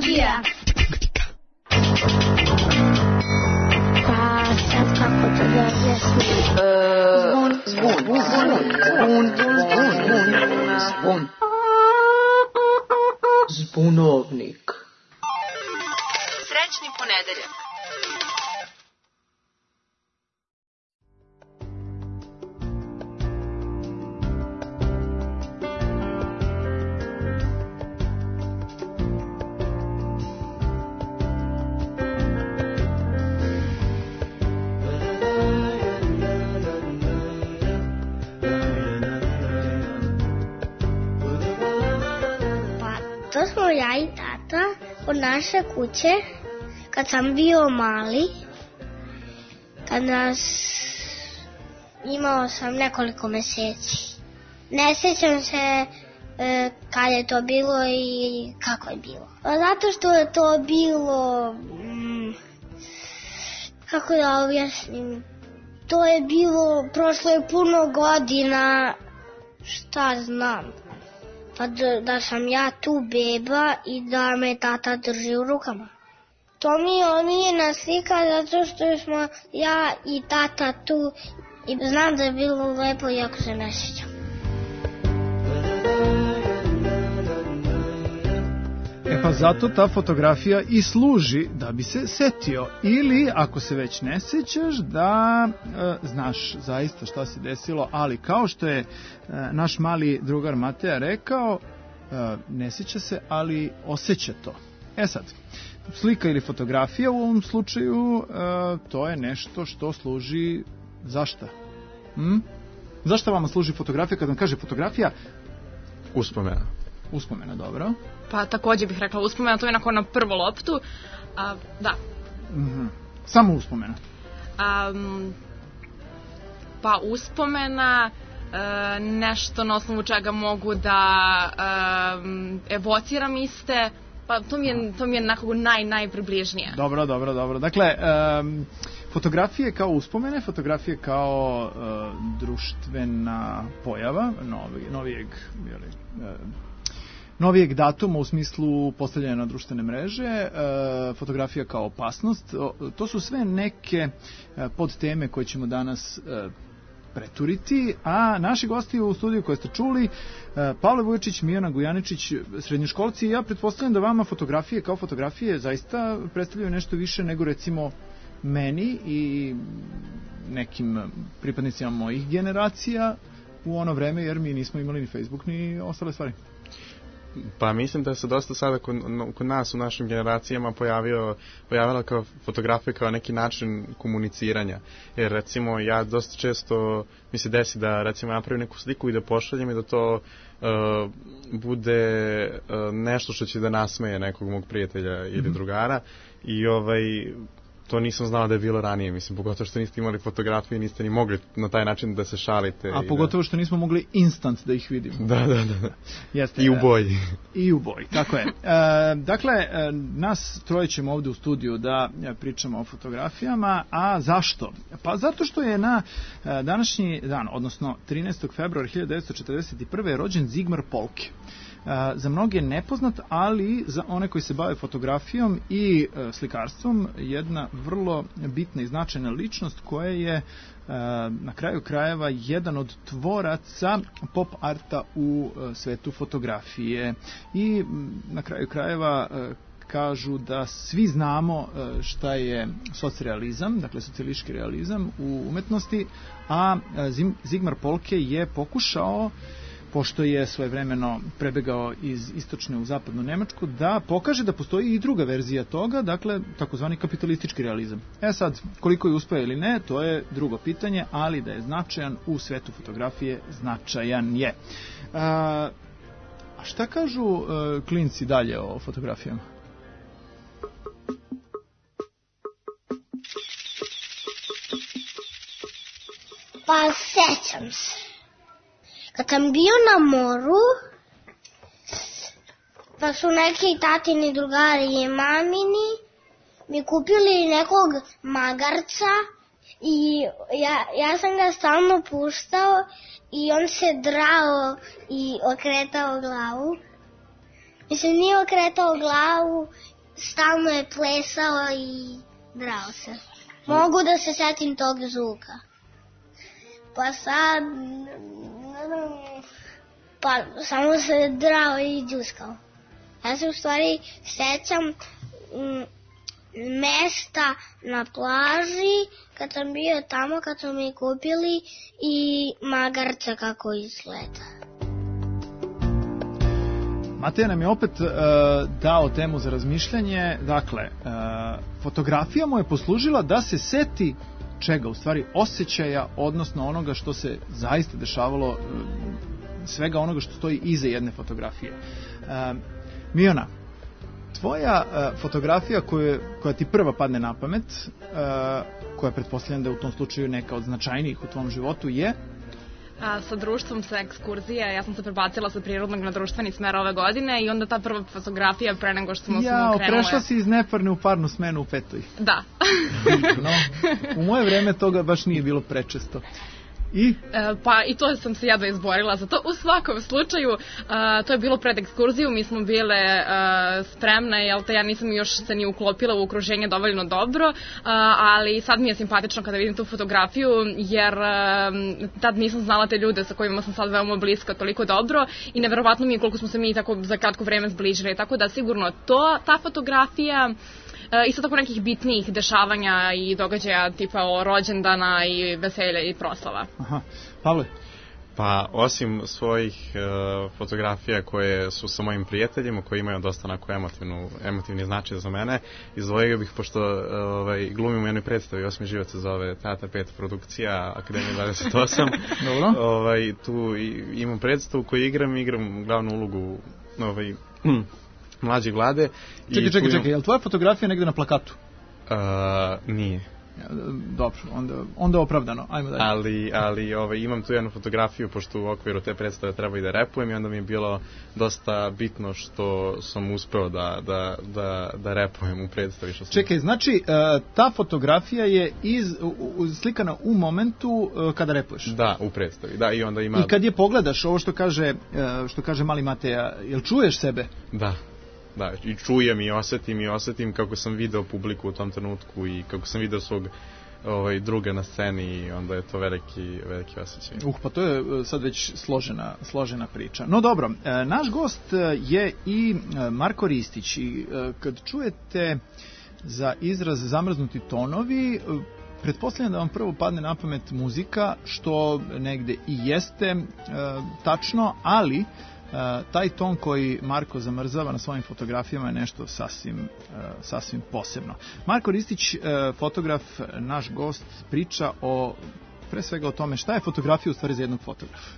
Arheologija. Pa sad kako to da objasnim? Zvon. Zbunovnik. Srećni ponedeljak. To smo ja i tata od naše kuće, kad sam bio mali, imao sam nekoliko meseci. Ne sjećam se kad je to bilo i kako je bilo. Zato što je to bilo, kako da objasnim, to je bilo, prošlo je puno godina, šta znam. Pa da sam ja tu beba i da me tata drži u rukama. To mi je omiljena slika zato što smo ja i tata tu i znam da je bilo lepo iako se ne sjećam. Pa zato ta fotografija i služi da bi se setio ili ako se već ne sećaš da znaš zaista šta se desilo, ali kao što je naš mali drugar Mateja rekao, ne seća se, ali osjeća to. Sad, slika ili fotografija u ovom slučaju, to je nešto što služi za šta? Zašto vama služi fotografija? Kad vam kaže fotografija? Uspomena. Uspomena, dobro. Pa također bih rekla uspomena, to je onako na prvu loptu. Da. Samo uspomena? Pa uspomena, nešto na osnovu čega mogu da evociram iste, pa to mi je nekako najpribližnije. Dobro. Dakle, fotografije kao uspomene, fotografije kao društvena pojava novijeg datuma u smislu postavljanja na društvene mreže, fotografija kao opasnost, to su sve neke podteme koje ćemo danas preturiti, a naši gosti u studiju koje ste čuli, Pavle Vujačić, Mijana Gujaničić, srednjoškolci, ja pretpostavljam da vama fotografije kao fotografije zaista predstavljaju nešto više nego recimo meni i nekim pripadnicima mojih generacija u ono vreme, jer mi nismo imali ni Facebook ni ostale stvari. Pa mislim da se dosta sada kod nas u našim generacijama pojavila kao fotografija kao neki način komuniciranja. Jer recimo ja dosta često mi se desi da recimo napravim neku sliku i da pošaljem i da to bude nešto što će da nasmeje nekog mog prijatelja ili drugara i to nisam znao da je bilo ranije, mislim, pogotovo što niste imali fotografije i niste ni mogli na taj način da se šalite. A pogotovo što nismo mogli instant da ih vidimo. Da. Jeste, I u boji. I u boji, tako je. Dakle, nas troje ćemo ovdje u studiju da pričamo o fotografijama, a zašto? Pa zato što je na današnji dan, odnosno 13. februara 1941. rođen Zigmar Polke. Za mnoge nepoznat, ali za one koji se bave fotografijom i slikarstvom jedna vrlo bitna i značajna ličnost koja je na kraju krajeva jedan od tvoraca pop arta u svetu fotografije i na kraju krajeva kažu da svi znamo šta je socrealizam, dakle socijalistički realizam u umetnosti, a Zigmar Polke je pokušao, pošto je svojevremeno prebegao iz istočne u zapadnu Nemačku, da pokaže da postoji i druga verzija toga, dakle, takozvani kapitalistički realizam. Sad, koliko je uspeo ili ne, to je drugo pitanje, ali da je značajan u svetu fotografije, značajan je. A šta kažu klinci dalje o fotografijama? Pa sećam se. Kad sam bio na moru, pa su neki tatini drugari i mamini mi kupili nekog magarca i ja sam ga stalno puštao i on se drao i okretao glavu. Mislim, nije okretao glavu, stalno je plesao i drao se. Mogu da se setim tog zvuka. Pa sad, samo se drao i džuskao. Ja se u stvari sećam mesta na plaži, kad sam bio tamo, kad su mi kupili i magarca kako izgleda. Mateja nam je opet dao temu za razmišljanje. Dakle, fotografija mu je poslužila da se seti čega, u stvari osjećaja, odnosno onoga što se zaista dešavalo, svega onoga što stoji iza jedne fotografije. Mijona, tvoja fotografija koja ti prva padne na pamet, koja pretpostavljam da je u tom slučaju neka od značajnijih u tvom životu, je? Sa društvom, sa ekskurzija, ja sam se prebacila sa prirodnog na društveni smer ove godine i onda ta prva fotografija pre nego što smo krenule. Prešla si iz neparne u parnu smenu u petoj. Da. No, u moje vreme toga baš nije bilo prečesto. I? Pa i to sam se jedva izborila za to. U svakom slučaju, to je bilo pred ekskurziju, mi smo bile spremne, jel te, ja nisam još se ni uklopila u okruženje dovoljno dobro, ali sad mi je simpatično kada vidim tu fotografiju, jer tad nisam znala te ljude sa kojima sam sad veoma bliska toliko dobro i neverovatno mi je koliko smo se mi tako za kratko vreme zbližili, tako da sigurno ta fotografija, isto tako nekih bitnijih dešavanja i događaja tipa rođendana i veselja i proslava. Aha. Pavle? Pa, osim svojih fotografija koje su sa mojim prijateljima, koji imaju dosta onako emotivni značaj za mene, izdvojio bih, pošto glumim u jednoj predstavi, 8. život se zove Teatar 5 produkcija, Akademija 28. Dobro. Tu imam predstavu koju igram glavnu ulogu mlađe Vlade. Čekaj, je li tvoja fotografija negde na plakatu? Nije. Dobro, onda opravdano, ajmo dalje. Ali imam tu jednu fotografiju, pošto u okviru te predstave treba i da repujem i onda mi je bilo dosta bitno što sam uspeo da repujem u predstavi. Čekaj, znači ta fotografija je slikana u momentu kada repuješ? Da, u predstavi, da, i onda ima... I kad je pogledaš ovo što kaže mali Mateja, jel čuješ sebe? Da, i čujem i osetim kako sam video publiku u tom trenutku i kako sam video svog druga na sceni i onda je to veliki osjećaj. Pa to je sad već složena priča. No dobro, naš gost je i Marko Ristić i kad čujete za izraz zamrznuti tonovi, pretpostavljam da vam prvo padne na pamet muzika, što negde i jeste tačno, ali taj ton koji Marko zamrzava na svojim fotografijama je nešto sasvim posebno. Marko Ristić, fotograf, naš gost, priča pre svega o tome šta je fotografija u stvari za jednog fotografa.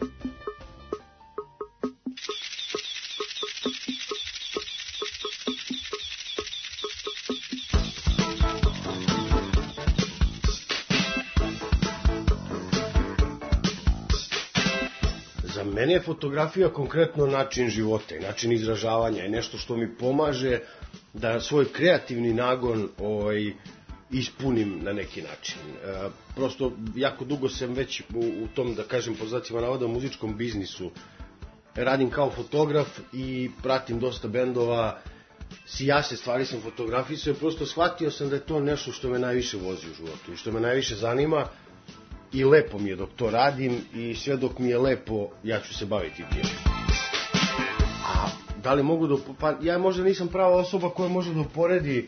Mene je fotografija konkretno način života i način izražavanja i nešto što mi pomaže da svoj kreativni nagon ispunim na neki način. Prosto jako dugo sam već u tom, da kažem, po znacima navoda, muzičkom biznisu. Radim kao fotograf i pratim dosta bendova, sijaše stvari sam fotografisao i prosto shvatio sam da je to nešto što me najviše vozi u životu i što me najviše zanima. I lepo mi je dok to radim i sve dok mi je lepo ja ću se baviti tim. A da li mogu ja možda nisam prava osoba koja može da uporedi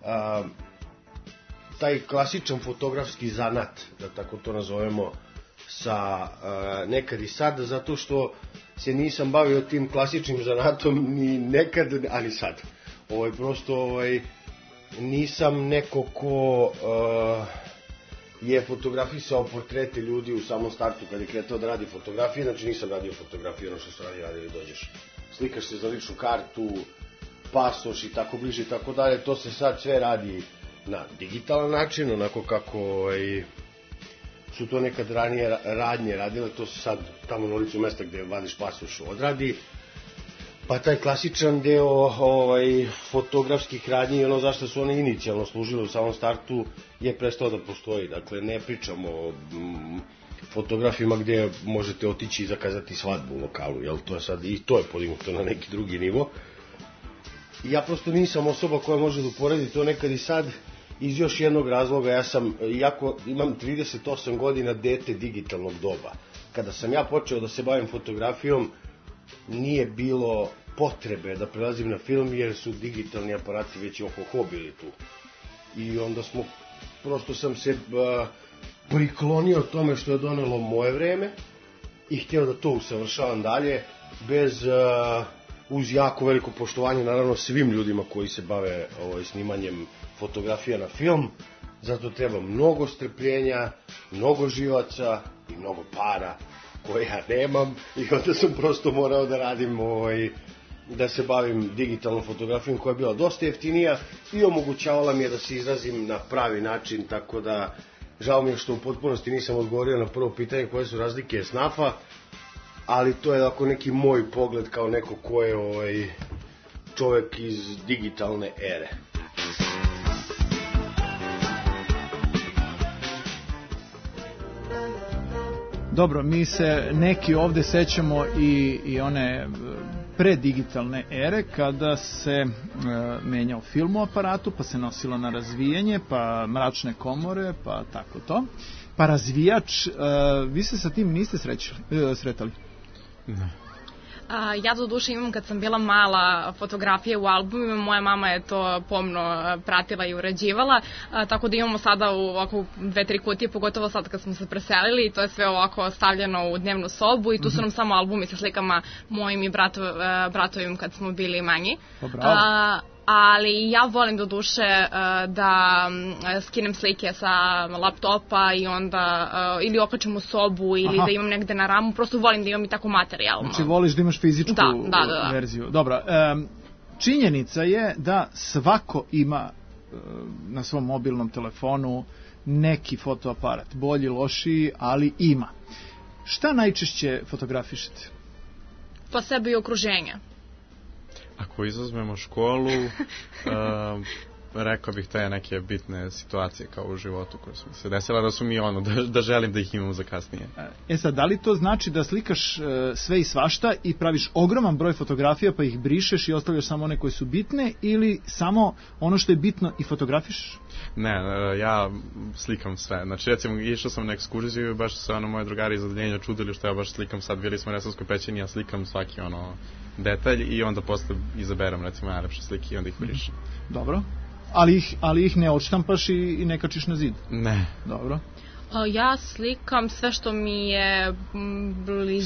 taj klasičan fotografski zanat, da tako to nazovemo, sa nekad i sad, zato što se nisam bavio tim klasičnim zanatom ni nekad, ani sad. Prosto nisam neko ko je fotografisao portrete ljudi u samom startu kad je kretao da radi fotografije, znači nisam radio fotografije, ono što se radio, dođeš, slikaš se za ličnu kartu, pasoš i tako bliže i tako dalje, to se sad sve radi na digitalan način, onako kako su to nekad ranije radnje radile, to se sad tamo na ulicu mesta gde vadiš pasoš odradi, pa taj klasičan deo fotografskih radnji i ono zašto su one inicijalno služile u samom startu je prestao da postoji. Dakle, ne pričamo o fotografima gde možete otići i zakazati svadbu u lokalu, jel? To je sad, i to je podignuto na neki drugi nivo. I ja prosto nisam osoba koja može da uporedi to nekad i sad, iz još jednog razloga. Ja sam, iako imam 38 godina, dete digitalnog doba. Kada sam ja počeo da se bavim fotografijom, nije bilo potrebe da prelazim na film, jer su digitalni aparati već ohoho bili tu. I onda prosto sam se priklonio tome što je donelo moje vreme i htio da to usavršavam dalje, uz jako veliko poštovanje naravno svim ljudima koji se bave snimanjem fotografija na film. Zato treba mnogo strpljenja, mnogo živaca i mnogo para koje ja nemam, i onda sam prosto morao da radim da se bavim digitalnom fotografijom, koja je bila dosta jeftinija i omogućavala mi je da se izrazim na pravi način. Tako da žao mi je što u potpunosti nisam odgovorio na prvo pitanje koje su razlike SNAF-a, ali to je ako neki moj pogled kao neko ko je čovek iz digitalne ere. Dobro, mi se neki ovde sećamo i one predigitalne ere, kada se menjao film u aparatu, pa se nosilo na razvijanje, pa mračne komore, pa tako to. Pa razvijač, vi se sa tim niste sretali? Ne. Ja do duše imam, kad sam bila mala, fotografije u albumima, moja mama je to pomno pratila i urađivala, tako da imamo sada u ovako 2-3 kutije, pogotovo sad kad smo se preselili, i to je sve ovako stavljeno u dnevnu sobu i tu su nam samo albumi sa slikama mojim i bratovim kad smo bili manji. Ali ja volim do duše da skinem slike sa laptopa i onda ili okačem u sobu ili da imam negde na ramu, prosto volim da imam i tako materijalno. Znači voliš da imaš fizičku verziju. Dobro, činjenica je da svako ima na svom mobilnom telefonu neki fotoaparat, bolji, lošiji, ali ima. Šta najčešće fotografišete? Pa sebe i okruženje. Ako izuzmemo školu, rekao bih te neke bitne situacije kao u životu koje su mi se desila, da su mi da želim da ih imam za kasnije. Sad, da li to znači da slikaš sve i svašta i praviš ogroman broj fotografija pa ih brišeš i ostavljaš samo one koje su bitne, ili samo ono što je bitno i fotografiš? Ne, ja slikam sve. Znači, recimo, išao sam na ekskurziju i baš su se moje drugari iz odeljenja čudili što ja baš slikam sad. Bili smo u Resavskoj pećini, ja slikam svaki detalj i onda posle izaberem recimo najlepše slike i onda ih brišem. Dobro. Ali ih ne odštampaš i ne kačiš na zid? Ne. Dobro. Ja slikam sve što mi je blizini,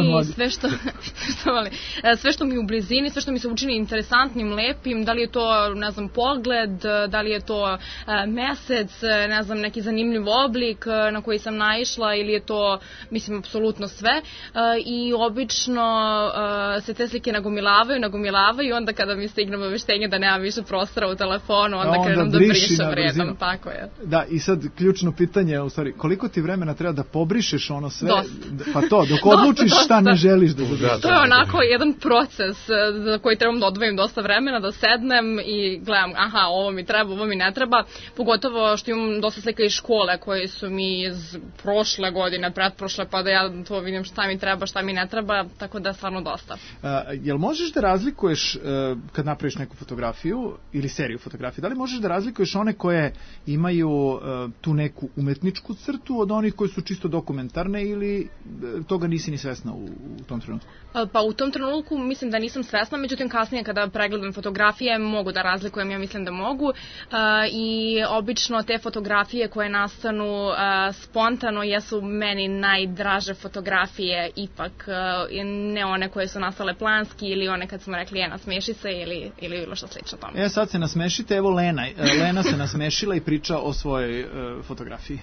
sve što mi je u blizini, sve što mi se učini interesantnim, lepim, da li je to, ne znam, pogled, da li je to mesec, ne znam, neki zanimljiv oblik na koji sam naišla, ili je to, mislim, apsolutno sve. I obično se te slike nagomilavaju i onda kada mi stigne obaveštenje da nema više prostora u telefonu, onda krenem da brišem redom, tako je. Da, i sad ključno pitanje, u stvari, koliko ti vremena treba da pobrišeš ono sve? Dosta. Pa to, dok odlučiš šta ne želiš da zabrišeš. To je onako jedan proces za koji trebam da odvojim dosta vremena, da sednem i gledam, aha, ovo mi treba, ovo mi ne treba. Pogotovo što imam dosta slika iz škole koje su mi iz prošle godine, pretprošle, pa da ja to vidim šta mi treba, šta mi ne treba, tako da je stvarno dosta. Jel možeš da razlikuješ, kad napraviš neku fotografiju ili seriju fotografija, da li možeš da razlikuješ one koje imaju tu neku umetničku crtu od onih koji su čisto dokumentarne, ili toga nisi ni svesna u tom trenutku? Pa u tom trenutku mislim da nisam svesna, međutim kasnije kada pregledam fotografije mogu da razlikujem, ja mislim da mogu, i obično te fotografije koje nastanu spontano jesu meni najdraže fotografije ipak, ne one koje su nastale planski ili one kad smo rekli nasmeši se ili bilo što slično tome. Sad se nasmešite, evo Lena se nasmešila i priča o svojoj fotografiji.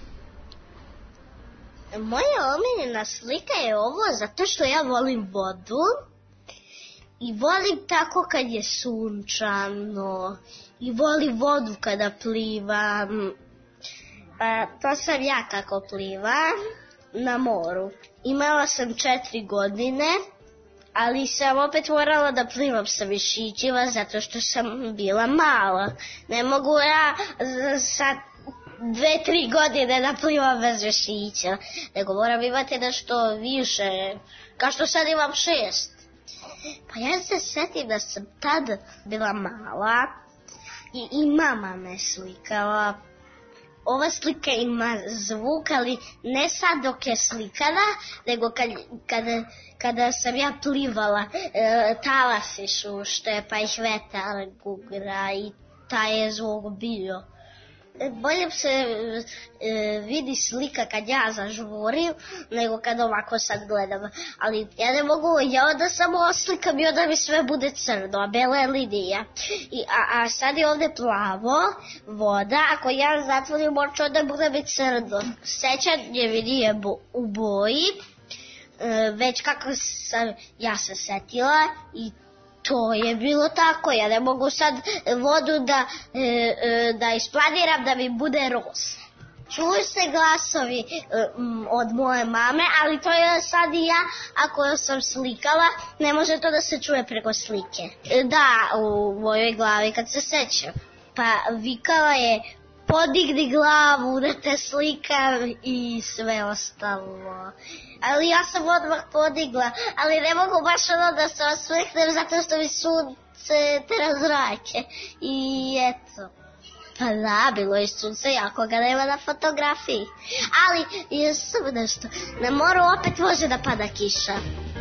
Moja omiljena slika je ovo zato što ja volim vodu i volim tako kad je sunčano i volim vodu kada plivam. To sam ja kako plivam na moru. Imala sam 4 godine, ali sam opet morala da plivam sa mišićima zato što sam bila mala. Ne mogu ja sad 2-3 godine da plivam bez mišića, nego moram imati nešto više, kao što sad imam 6. Pa ja se setim da sam tad bila mala i mama me slikala. Ova slika ima zvuk, ali ne sad dok je slikana, nego kada sam ja plivala, talasi šušte, pa ih vetar gugra i taj je zvuk bio. Bolje se vidi slika kad ja zažmurim, nego kad ovako sad gledam. Ali ja ne mogu, ja onda samo oslikam i onda mi sve bude crno, a bela je linija. A sad je ovde plavo, voda, ako ja zatvorim oči, onda bude mi crno. Sećanje mi nije u boji, već kako sam ja se setila i to je bilo tako, ja ne mogu sad vodu da isplaniram da mi bude rosa. Čuju se glasovi od moje mame, ali to je sad i ja, ako sam slikala, ne može to da se čuje preko slike. Da, u mojoj glavi kad se sećam. Pa vikala je, podigni glavu da te slikam i sve ostalo. Ali ja sam odmah podigla, ali ne mogu baš ono da se osmehnem zato što mi sunce tera zrake. I eto. Pa da, bilo je sunce, jako ga nema na fotografiji. Ali, samo nešto, na moru opet može da pada kiša.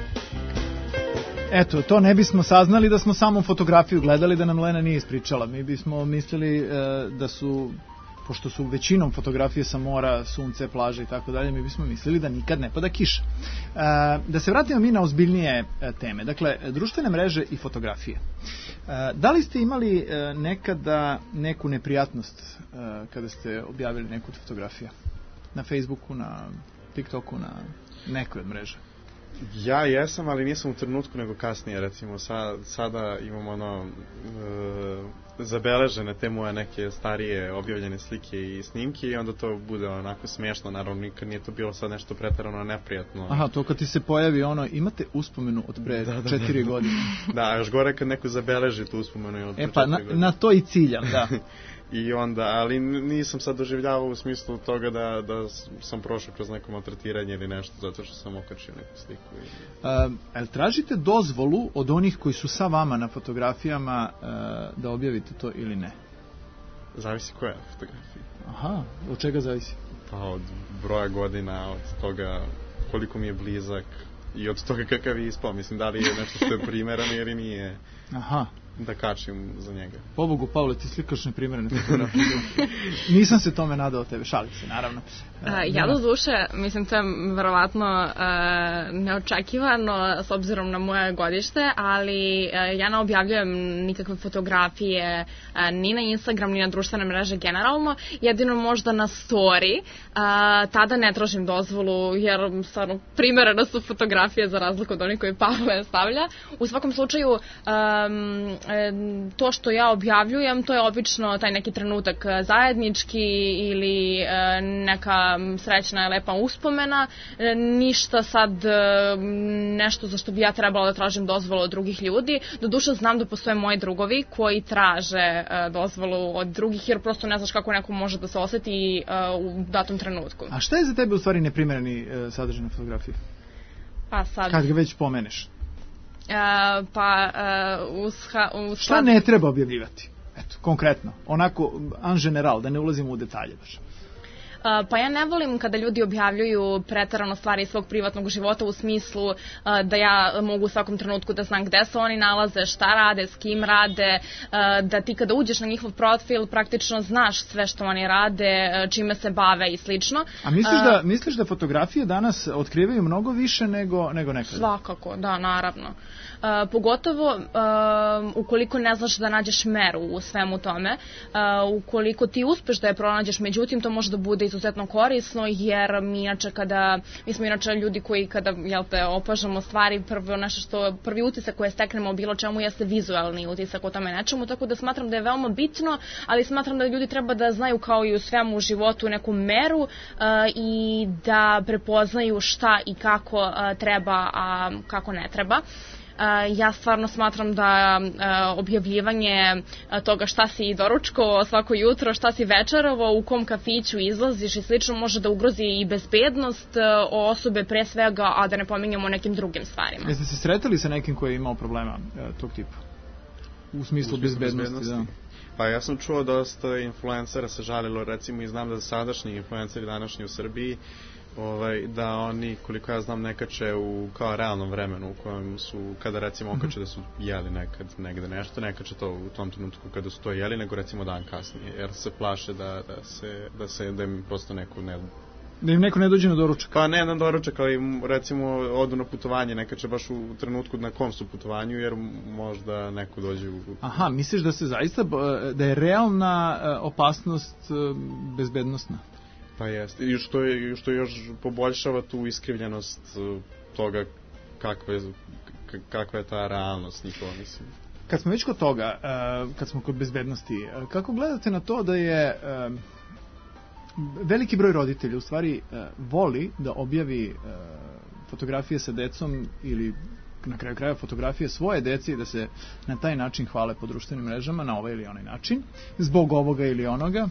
Eto, to ne bismo saznali da smo samo fotografiju gledali, da nam Lena nije ispričala. Mi bismo mislili da su, pošto su većinom fotografije sa mora, sunce, plaže i tako dalje, mi bismo mislili da nikad ne pada kiša. Da se vratimo mi na ozbiljnije teme. Dakle, društvene mreže i fotografije. Da li ste imali nekada neku neprijatnost kada ste objavili neku od fotografija? Na Facebooku, na TikToku, na nekoj od mreža? Ja jesam, ali nisam u trenutku nego kasnije, recimo sada imam zabeležene te moje neke starije objavljene slike i snimke i onda to bude onako smiješno, naravno nikad nije to bilo sad nešto preterano neprijatno. Aha, to kad ti se pojavi imate uspomenu od pre 4 godine. Da, još gore kad neko zabeleži tu uspomenu od pre 4 godine. Na to i ciljam, da. I onda, ali nisam sad doživljavao u smislu toga da sam prošao kroz neko maltretiranje ili nešto, zato što sam okačio neku sliku. Jel tražite dozvolu od onih koji su sa vama na fotografijama da objavite to ili ne? Zavisi koja je fotografija. Aha, od čega zavisi? Pa od broja godina, od toga koliko mi je blizak i od toga kakav je ispao. Mislim, da li je nešto što je primerano ili nije. Aha. Da kačim za njega. Pobogu, Pavle, ti slikaš neprimjerene fotografije. Nisam se tome nadao tebe, šalim se, naravno. Ja do duše, mislim, to je verovatno neočekivano s obzirom na moje godište, ali ja ne objavljujem nikakve fotografije ni na Instagram, ni na društvene mreže generalno, jedino možda na story. Tada ne tražim dozvolu, jer stvarno primerene su fotografije za razliku od onih koje Pavle stavlja. U svakom slučaju, to što ja objavljujem, to je obično taj neki trenutak zajednički ili neka srećna i lepa uspomena, ništa sad nešto za što bi ja trebala da tražim dozvolu od drugih ljudi. Doduše znam da postoje moji drugovi koji traže dozvolu od drugih, jer prosto ne znaš kako neko može da se oseti u datom trenutku. A šta je za tebe u stvari neprimereni sadržaj na fotografiji? Pa sad... Kad ga već pomeneš? Šta ne treba objavljivati? Eto, konkretno, onako en general, da ne ulazimo u detalje baš. Pa ja ne volim kada ljudi objavljuju preterano stvari iz svog privatnog života u smislu da ja mogu u svakom trenutku da znam gde se oni nalaze, šta rade, s kim rade, da ti kada uđeš na njihov profil praktično znaš sve što oni rade, čime se bave i slično. A misliš da fotografije danas otkrivaju mnogo više nego nekada? Svakako, da, naravno. Pogotovo ukoliko ne znaš da nađeš meru u svemu tome, ukoliko ti uspeš da je pronađeš, međutim to može da bude izuzetno korisno, jer mi smo inače ljudi koji kada opažamo stvari, prvi utisak koje steknemo bilo čemu jeste vizualni utisak o tome nečemu, tako da smatram da je veoma bitno, ali smatram da ljudi treba da znaju kao i u svemu u životu neku meru i da prepoznaju šta i kako treba, a kako ne treba. Ja stvarno smatram da objavljivanje toga šta si doručkovao svako jutro, šta si večerovao, u kom kafiću izlaziš i slično može da ugrozi i bezbednost osobe pre svega, a da ne pominjamo o nekim drugim stvarima. Jeste se sretali sa nekim koji je imao problema tog tipa? U smislu bezbednosti, da. Pa ja sam čuo dosta influencera se žalilo, recimo, i znam da sadašnji influenceri današnji u Srbiji, da oni, koliko ja znam, ne kače u kao realnom vremenu u kojem su, kada recimo okače da su jeli nekad negde nešto, ne kače to u tom trenutku kada su to jeli, nego recimo dan kasnije, jer se plaše da im prosto neko ne... Da im neko ne dođe na doručak? Pa ne na doručak, ali recimo odu na putovanje, ne kače baš u trenutku na kom su putovanju, jer možda neko dođe u... Aha, misliš da se zaista, da je realna opasnost bezbednostna? Pa jeste, i što još poboljšava tu iskrivljenost toga kakva je ta realnost njihova, mislim. Kad smo već kod toga, kad smo kod bezbednosti, kako gledate na to da je veliki broj roditelja u stvari voli da objavi fotografije sa decom ili na kraju kraja fotografije svoje dece i da se na taj način hvale po društvenim mrežama na ovaj ili onaj način, zbog ovoga ili onoga?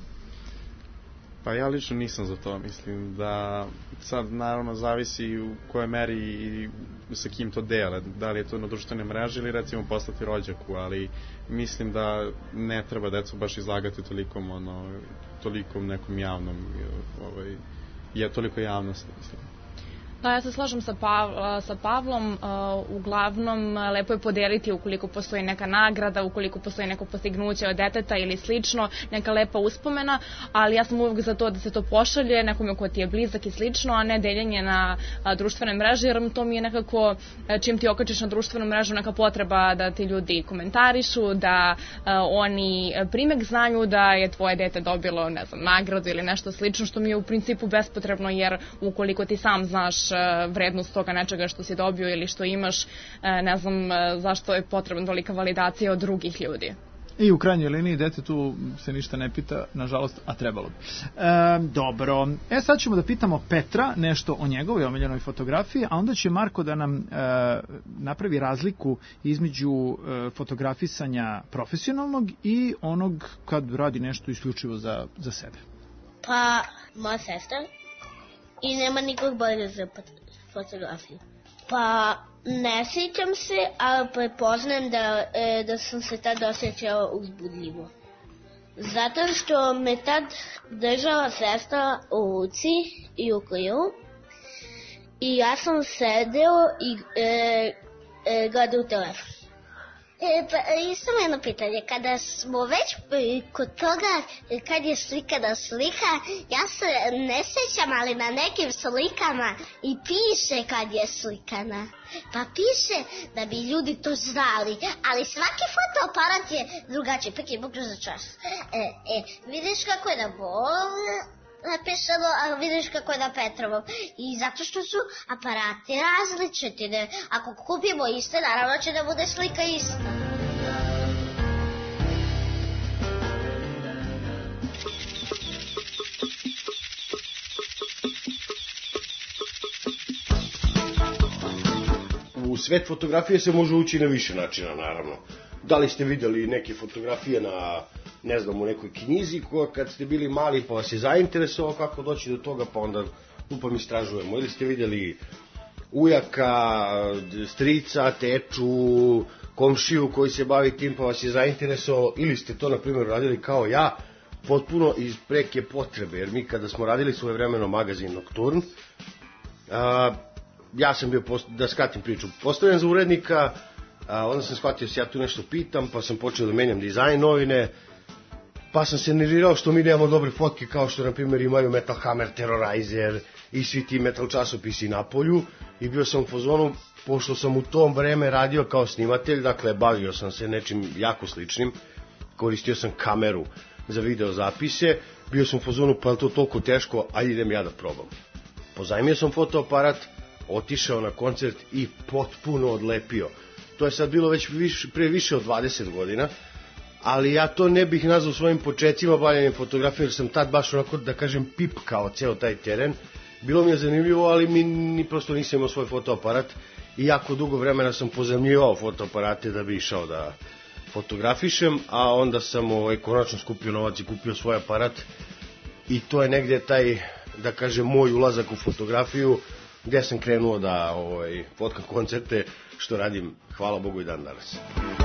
Pa ja lično nisam za to, mislim da sad naravno zavisi u kojoj meri i sa kim to dele, da li je to na društvenoj mreži ili recimo poslati rođaku, ali mislim da ne treba decu baš izlagati tolikom nekom javnom, toliko javnosti, mislim. Da, ja se slažem sa Pavlom, uglavnom lepo je podeliti ukoliko postoji neka nagrada, ukoliko postoji neko postignuće od deteta ili slično, neka lepa uspomena, ali ja sam uvijek za to da se to pošalje nekome ko ti je blizak i slično, a ne deljenje na društvene mreže, jer to mi je nekako, čim ti okačiš na društvenu mrežu, neka potreba da ti ljudi komentarišu, da oni prime k znanju da je tvoje dete dobilo, ne znam, nagradu ili nešto slično, što mi je u principu bespotrebno, jer ukoliko ti sam znaš vrednost toga nečega što si dobio ili što imaš, ne znam zašto je potrebna tolika validacija od drugih ljudi. I u krajnjoj liniji dete tu se ništa ne pita, nažalost, a trebalo bi. Dobro, sad ćemo da pitamo Petra nešto o njegovoj omiljenoj fotografiji, a onda će Marko da nam napravi razliku između fotografisanja profesionalnog i onog kad radi nešto isključivo za sebe. Pa, moja sestra. I nema nikog bolje za fotografiju. Pa, ne sjećam se, ali prepoznajem da sam se tad osjećala uzbudljivo. Zato što me tad držala sestra u ruci i u krilu. I ja sam sedeo i gledao telefon. Samo jedno pitanje, kada smo već kod toga kad je slikana slika, ja se ne sjećam, ali na nekim slikama i piše kad je slikana. Pa piše da bi ljudi to znali, ali svaki fotoaparat je drugačiji, peki Bog za čas. Vidiš kako je na Bolu napisano, a vidiš kako je na Petrovom. I zato što su aparati različiti. Ako kupimo iste, naravno će da bude slika ista. U svet fotografije se može ući na više načina, naravno. Da li ste vidjeli neke fotografije na, ne znam, u nekoj knjizi koja kad ste bili mali pa vas je zainteresovao kako doći do toga, pa onda upam istražujemo. Ili ste vidjeli ujaka, strica, teču, komšiju koji se bavi tim pa vas je zainteresovao, ili ste to na primjer radili kao ja, potpuno iz preke potrebe, jer mi kada smo radili svojevremeno magazin Nocturne, ja sam bio, da skratim priču, postavljen za urednika, onda sam shvatio se ja tu nešto pitam, pa sam počeo da menjam dizajn novine, pa sam se nervirao što mi nemamo dobre fotke kao što na primjer imaju Metal Hammer, Terrorizer i svi ti metal časopisi na polju, i bio sam u fazonu, pošto sam u tom vreme radio kao snimatelj, dakle bavio sam se nečim jako sličnim, koristio sam kameru za video zapise, bio sam u fazonu, pa je to toliko teško, ajde idem ja da probam. Pozajmio sam fotoaparat, otišao na koncert i potpuno odlepio. To je sad bilo već pre više od 20 godina, ali ja to ne bih nazvao svojim početcima bavljanjem fotografije, jer sam tad baš onako, da kažem, pipkao ceo taj teren. Bilo mi je zanimljivo, ali mi prosto nisam imao svoj fotoaparat i jako dugo vremena sam pozajmljivao fotoaparate da bi išao da fotografišem, a onda sam konačno skupio novac i kupio svoj aparat i to je negdje taj, da kažem, moj ulazak u fotografiju gdje sam krenuo da fotkam koncerte, što radim, hvala Bogu, i dan danas.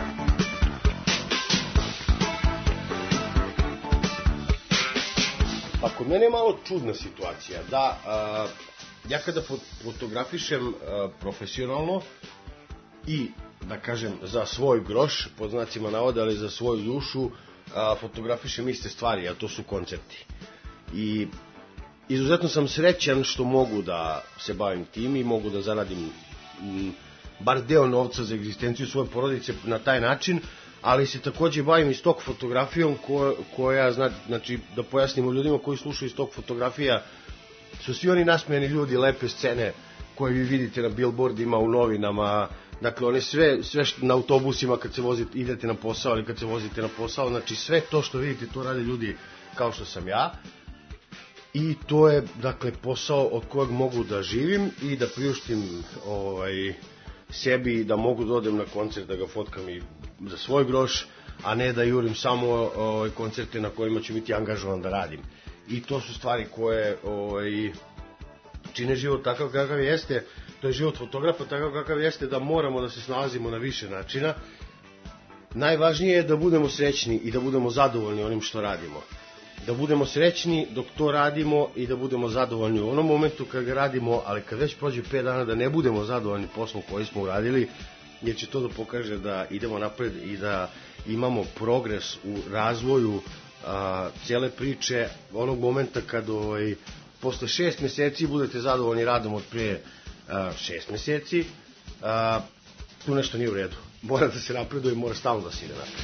Pa kod mene je malo čudna situacija, da ja kada fotografišem profesionalno i, da kažem, za svoj groš, pod znacima navoda, ali za svoju dušu, fotografišem iste stvari, a to su koncerti. I izuzetno sam srećan što mogu da se bavim tim i mogu da zaradim bar deo novca za egzistenciju svoje porodice na taj način, ali se takođe bavim i stok fotografijom koja, znači, da pojasnimo ljudima koji slušaju stok fotografija, su svi oni nasmejani ljudi, lepe scene koje vi vidite na billboardima, u novinama, dakle one sve na autobusima kad se idete na posao ili kad se vozite na posao, znači sve to što vidite to rade ljudi kao što sam ja i to je, dakle, posao od kojeg mogu da živim i da priuštim sebi, da mogu da odem na koncert, da ga fotkam i za svoj groš, a ne da jurim samo koncerte na kojima ću biti angažovan da radim. I to su stvari koje čine život takav kakav jeste, to je život fotografa takav kakav jeste, da moramo da se snalazimo na više načina. Najvažnije je da budemo srećni i da budemo zadovoljni onim što radimo. Da budemo srećni dok to radimo i da budemo zadovoljni u onom momentu kad ga radimo, ali kad već prođe 5 dana da ne budemo zadovoljni poslom koji smo uradili, jer će to da pokaže da idemo napred i da imamo progres u razvoju cijele priče, onog momenta kad posle 6 meseci budete zadovoljni radom od prije 6 meseci, tu nešto nije u redu. Mora da se napreduje i mora stalno da se ide napred.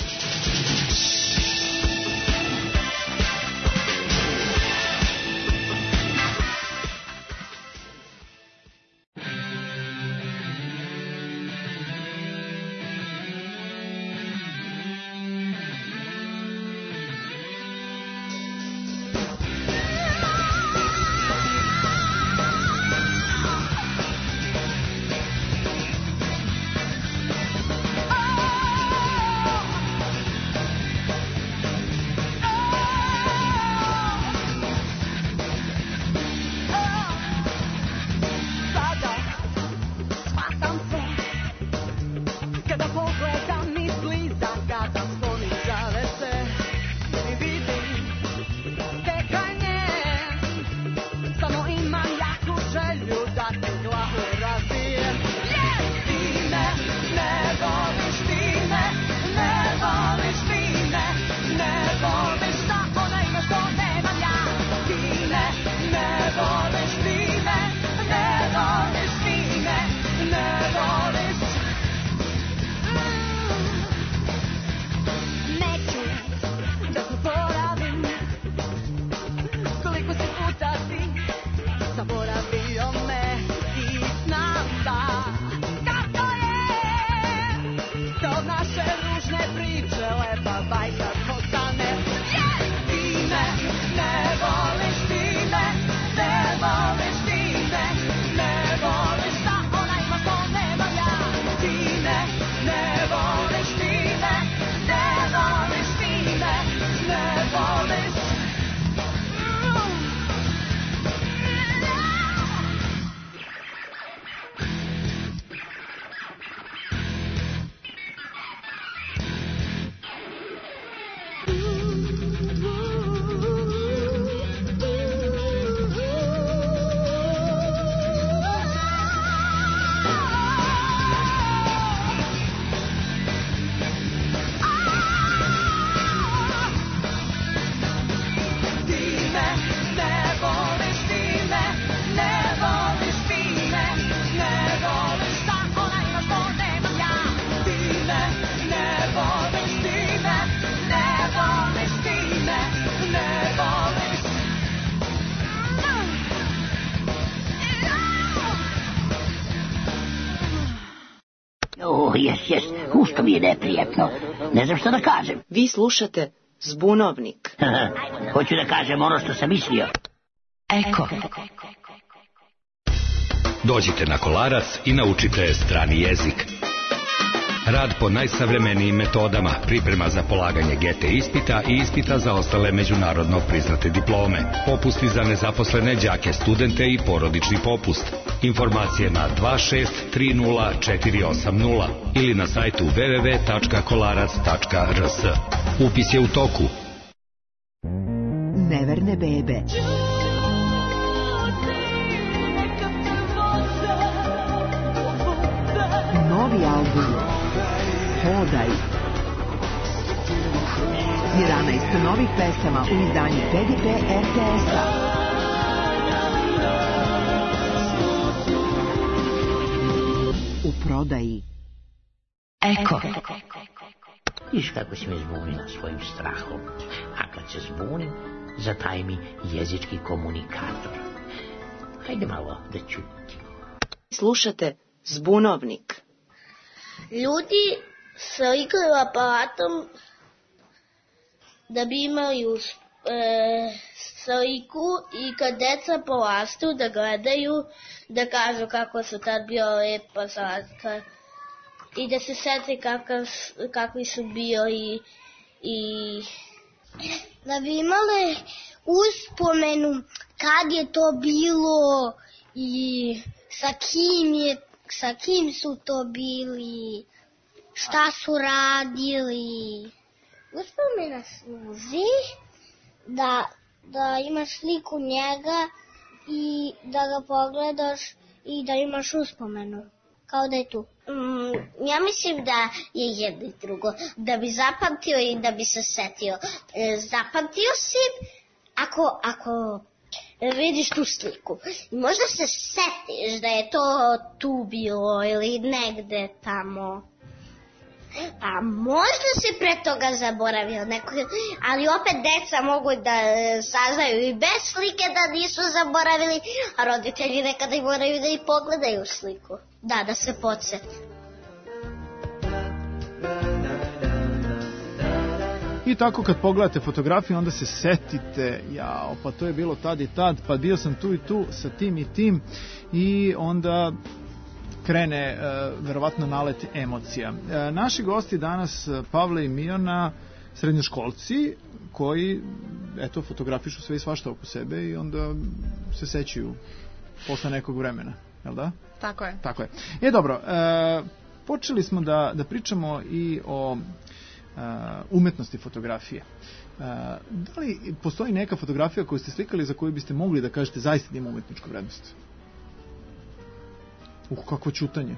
Jes, huška mi je neprijetno. Ne znam što da kažem. Vi slušate Zbunovnik. Hoću da kažem ono što sam mislio. Eko. Dođite na Kolarac i naučite strani jezik. Rad po najsavremenijim metodama, priprema za polaganje GT ispita i ispita za ostale međunarodno priznate diplome, popusti za nezaposlene đake, studente i porodični popust. Informacije na 2630 ili na sajtu www.kolarac.rs. Upis je u toku. Neverne bebe. Novi album Hodaj. 11 novih pesama u izdanju PGP RTS-a. U prodaji. Eko. Viš kako si me zbunila svojim strahom. A kad se zbunim, zataj mi jezički komunikator. Hajde malo da čutim. Slušate Zbunovnik. Ljudi se igraju aparatom da bi imali sliku i kad deca porastu da gledaju, da kažu kako su tad bio lepa slatka i da se sete kakvi su bili i da bi imali uspomenu kad je to bilo i sa kim su to bili, šta su radili. Uspomena služi da imaš sliku njega i da ga pogledaš i da imaš uspomenu, kao da je tu. Ja mislim da je jedno i drugo, da bi zapamtio i da bi se setio. Zapamtio si ako vidiš tu sliku i možda se setiš da je to tu bilo ili negde tamo. A možda si pre toga zaboravio neko, ali opet deca mogu da saznaju i bez slike da nisu zaboravili, a roditelji nekada i moraju da i pogledaju sliku. Da se podsete. I tako kad pogledate fotografiju onda se setite, jao, pa to je bilo tad i tad, pa bio sam tu i tu sa tim i tim i onda krene verovatno nalet emocija. Naši gosti danas Pavle i Mijana, srednjoškolci koji eto fotografišu sve i svašta oko sebe i onda se sećaju posle nekog vremena, jel da? Tako je. Tako je. Dobro, počeli smo da pričamo i o umetnosti fotografije. Da li postoji neka fotografija koju ste slikali za koju biste mogli da kažete zaista da ima umetničku vrednost? Kako ćutanje.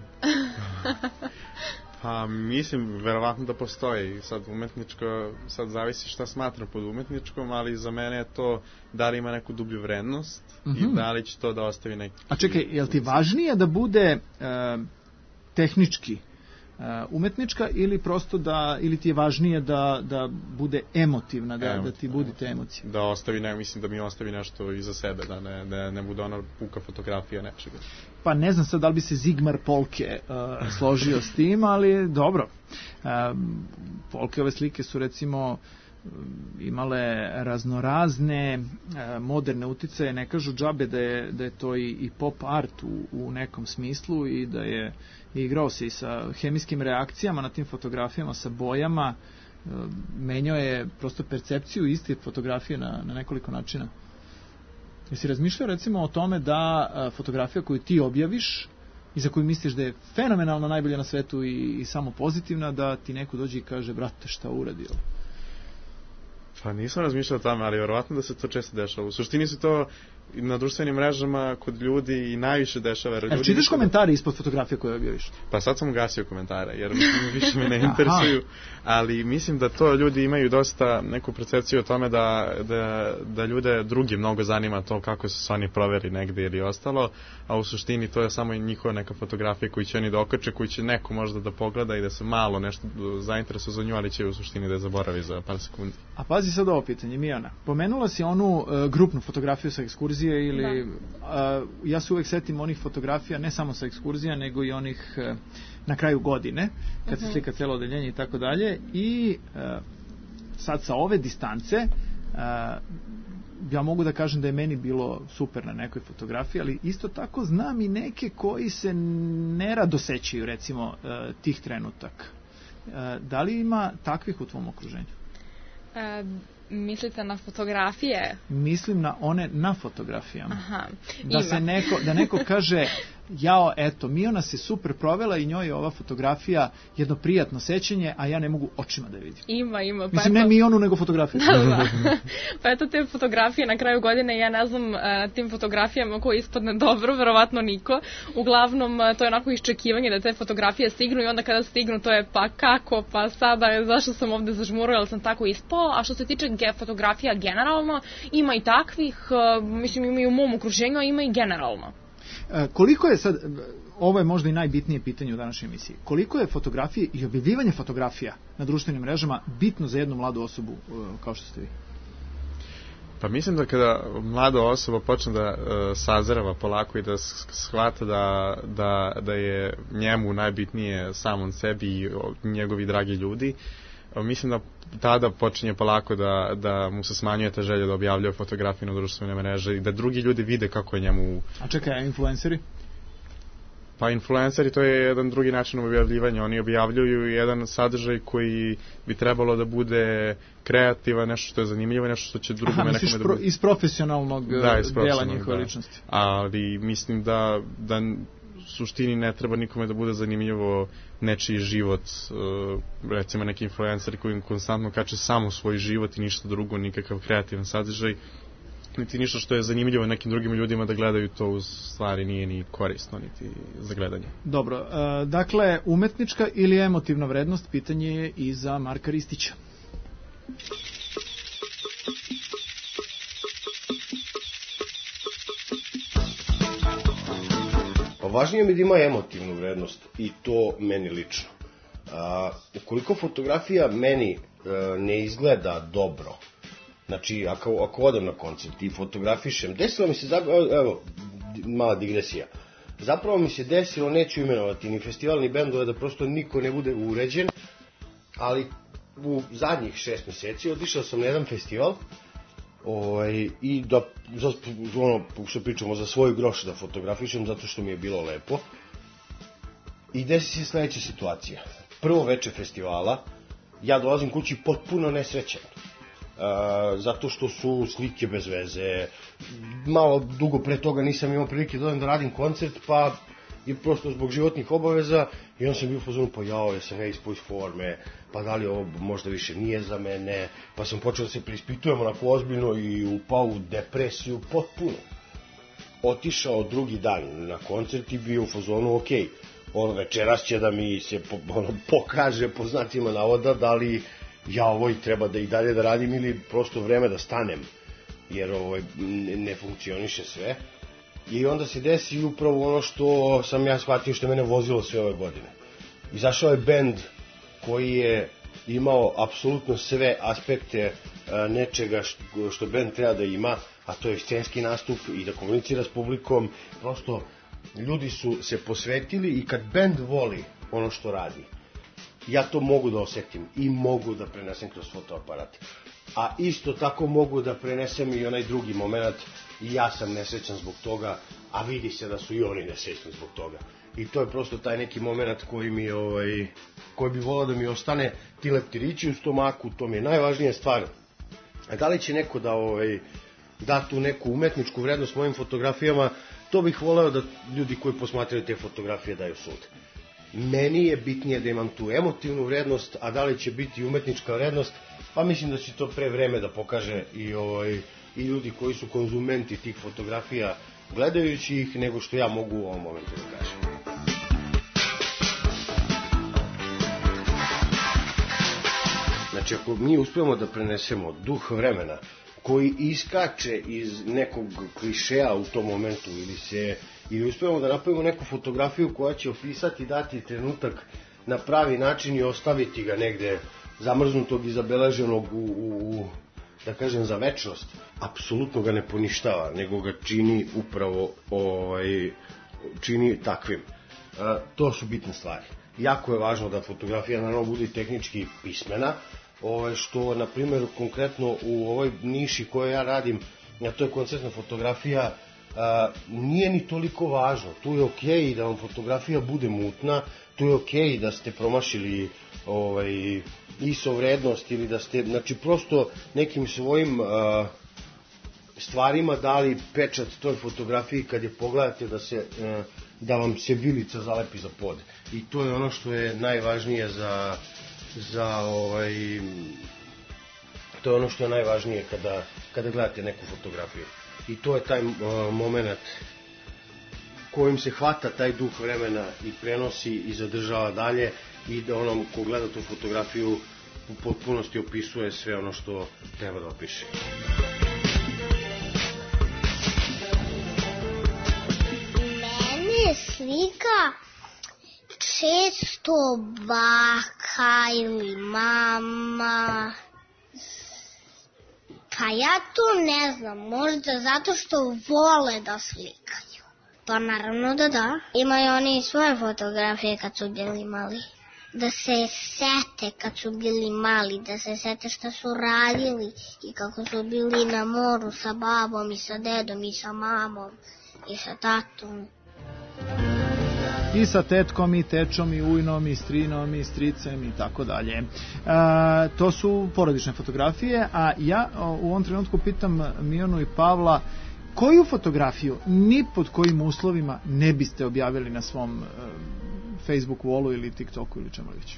Pa mislim, verovatno da postoji. Sad umetničko, sad zavisi šta smatram pod umetničkom, ali za mene je to da li ima neku dublju vrednost i da li će to da ostavi neki... A čekaj, je li ti važnije da bude tehnički umetnička ili prosto ili ti je važnije da bude emotivna, da ti budite emocije? Da ostavi, mislim da mi ostavi nešto iza sebe, da ne bude ona puka fotografija nečega. Pa ne znam sad da li bi se Zigmar Polke složio s tim, ali dobro. Polkeove slike su recimo imale raznorazne moderne uticaje, ne kažu džabe da je to i pop art u nekom smislu i da je igrao se i sa hemijskim reakcijama na tim fotografijama, sa bojama, menjao je prosto percepciju iste fotografije na nekoliko načina. Jesi razmišljao recimo o tome da fotografija koju ti objaviš i za koju misliš da je fenomenalno najbolja na svetu i samo pozitivna, da ti neko dođe i kaže, brate, šta uradio? Pa nisam razmišljao o tome, ali vjerovatno da se to često dešava. U suštini su to na društvenim mrežama kod ljudi i najviše dešava. Čitaš komentare ispod fotografije koje objaviš? Pa sad sam ugasio komentare, jer više me ne interesuju, ali mislim da to ljudi imaju dosta neku percepciju o tome da ljude drugi mnogo zanima to kako su se oni proveri negde ili ostalo, a u suštini to je samo njihova neka fotografija koju će oni da okače, koju će neko možda da pogleda i da se malo nešto zainteresuje za nju, ali će u suštini da je zaboravi za par sekundi. A pazi sad ovo pitanje, Mijana. Pomenula si onu grupnu fotografiju sa ekskurzije ili... ja se uvek setim onih fotografija, ne samo sa ekskurzija, nego i onih na kraju godine, kad se slika celo odeljenje i tako dalje. I sad sa ove distance ja mogu da kažem da je meni bilo super na nekoj fotografiji, ali isto tako znam i neke koji se nerado sećaju, recimo, tih trenutaka. Da li ima takvih u tvom okruženju? Mislite na fotografije? Mislim na one na fotografijama. Aha, da neko kaže, jao, eto, Miona se super provela i njoj je ova fotografija jedno prijatno sećanje, a ja ne mogu očima da vidim. Ima. Mislim, ne Mionu, nego fotografiju. Da. Pa eto, te fotografije na kraju godine, ja ne znam tim fotografijama ko ispadne dobro, verovatno niko. Uglavnom, to je onako iščekivanje da te fotografije stignu i onda kada stignu, to je pa kako, pa sada, zašto sam ovde zažmurila, ali sam tako ispao. A što se tiče fotografija generalno, ima i takvih, mislim, ima i u mom okruženju, a ima i generalno. Koliko je sad, ovo je možda i najbitnije pitanje u današnjoj emisiji, koliko je fotografije i objavljivanje fotografija na društvenim mrežama bitno za jednu mladu osobu kao što ste vi? Pa mislim da kada mlada osoba počne da sazreva polako i da shvata da je njemu najbitnije samom sebi i njegovi dragi ljudi, mislim da tada počinje polako da mu se smanjuje ta želja da objavljuje fotografije na društvene mreže i da drugi ljudi vide kako je njemu... A čekaj, influenceri? Pa influenceri, to je jedan drugi način objavljivanja. Oni objavljuju jedan sadržaj koji bi trebalo da bude kreativan, nešto što je zanimljivo, nešto što će drugome nekome da bude... iz profesionalnog dela njihove ličnosti. Ali mislim da suštini ne treba nikome da bude zanimljivo nečiji život, recimo neki influencer koji konstantno kače samo svoj život i ništa drugo, nikakav kreativan sadržaj, niti ništa što je zanimljivo nekim drugim ljudima da gledaju, to u stvari nije ni korisno, niti za gledanje. Dobro, dakle, umetnička ili emotivna vrednost, pitanje je i za Marka Ristića. Važnije mi da ima emotivnu vrednost i to meni lično. Ukoliko fotografija meni ne izgleda dobro, znači ako odem na koncert i fotografišem, desilo mi se, evo, mala digresija, zapravo mi se desilo, neću imenovati ni festival ni bendove, da prosto niko ne bude uređen, ali u zadnjih 6 meseci otišao sam na jedan festival i da, što pričamo, za svoj groš da fotografišem zato što mi je bilo lepo. I desi se sledeća situacija. Prvo veče festivala, ja dolazim kući potpuno nesrećan. Zato što su slike bez veze, malo dugo pre toga nisam imao prilike da radim koncert, pa je prosto zbog životnih obaveza i on sam bio u fazonu, pa ja sam ispao iz forme, pa da li ovo možda više nije za mene, pa sam počeo da se preispitujem onako ozbiljno i upao u depresiju potpuno. Otišao drugi dan na koncert i bio u fazonu, ok, večeras će da mi se pokaže po znacima navoda da li ja ovo i treba da i dalje da radim ili prosto vreme da stanem, jer ne funkcioniše sve. I onda se desi upravo ono što sam ja shvatio, što je mene vozilo sve ove godine. Izašao je bend koji je imao apsolutno sve aspekte nečega što bend treba da ima, a to je scenski nastup i da komunicira s publikom. Prosto ljudi su se posvetili i kad bend voli ono što radi, ja to mogu da osetim i mogu da prenesem kroz fotoaparat. A isto tako mogu da prenesem i onaj drugi moment, i ja sam nesrećan zbog toga, a vidi se da su i oni nesrećni zbog toga. I to je prosto taj neki moment koji bi volao da mi ostane, ti leptirići u stomaku, to mi je najvažnija stvar. A da li će neko da tu neku umetničku vrednost mojim fotografijama, to bih voleo da ljudi koji posmatraju te fotografije daju sud. Meni je bitnije da imam tu emotivnu vrednost, a da li će biti umetnička vrednost, pa mislim da će to pre vreme da pokaže i ljudi koji su konzumenti tih fotografija gledajući ih, nego što ja mogu u ovom momentu da kažem. Znači, ako mi uspemo da prenesemo duh vremena koji iskače iz nekog klišeja u tom momentu ili uspemo da napravimo neku fotografiju koja će opisati dati trenutak na pravi način i ostaviti ga negde zamrznutog i zabeleženog da kažem, za večnost, apsolutno ga ne poništava, nego ga čini upravo čini takvim. To su bitne stvari. Jako je važno da fotografija naravno bude tehnički pismena, što, na primjer, konkretno u ovoj niši koju ja radim, a to je koncertna fotografija, nije ni toliko važno. Tu je okej da vam fotografija bude mutna, tu je okej da ste promašili ISO vrednost ili da ste, znači prosto nekim svojim stvarima dali pečat toj fotografiji kad je pogledate da vam se vilica zalepi za pod. I to je ono što je najvažnije to je ono što je najvažnije kada gledate neku fotografiju. I to je taj moment kojim se hvata taj duh vremena i prenosi i zadržava dalje i da onom ko gleda tu fotografiju u potpunosti opisuje sve ono što treba da opiše. Meni je slika često baka ili mama. Pa ja to ne znam, možda zato što vole da slikaju. Pa naravno da. Imaju oni svoje fotografije kad su bili mali. Da se sete kad su bili mali, da se sete šta su radili i kako su bili na moru sa babom i sa dedom i sa mamom i sa tatom. I sa tetkom, i tečom, i ujnom, i strinom, i stricem, i tako dalje. To su porodične fotografije, a ja u ovom trenutku pitam Mijonu i Pavla, koju fotografiju ni pod kojim uslovima ne biste objavili na svom Facebook wallu ili TikToku ili čemu već?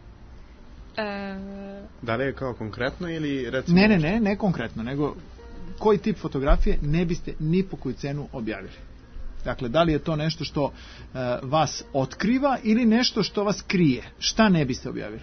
Da li je kao konkretno ili recimo... Ne konkretno, nego koji tip fotografije ne biste ni po koju cenu objavili? Dakle, da li je to nešto što vas otkriva ili nešto što vas krije? Šta ne biste objavili?